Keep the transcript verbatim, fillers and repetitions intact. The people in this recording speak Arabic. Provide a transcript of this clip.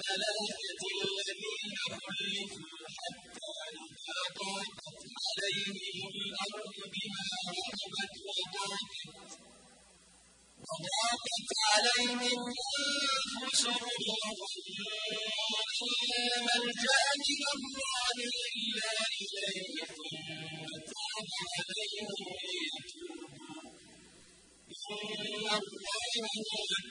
الملائكة الذين خلفوا حتى إذا ضاقت عليهم الأرض بما رحبت وضاقت عليهم أنفسهم وظنوا أن ملجأ من الله إلا إليه ثم تاب عليهم ليتوبوا إن الله هو